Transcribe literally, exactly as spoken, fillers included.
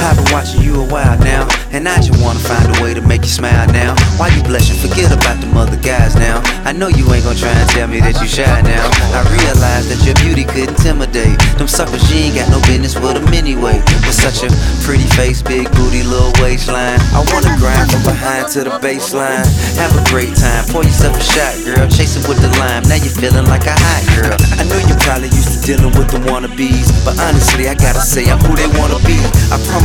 I've been watching you a while now, and I just wanna find a way to make you smile now. Why you blushing? Forget about them other guys now. I know you ain't gon' try and tell me that you shy now. I realize that your beauty could intimidate them suckers, you ain't got no business with them anyway. With such a pretty face, big booty, little waistline, I wanna grind from behind to the baseline. Have a great time, pour yourself a shot, girl. Chase it with the lime, now you feeling like a hot girl. I know you're probably used to dealing with the wannabes, but honestly, I gotta say I'm who they wanna be. I promise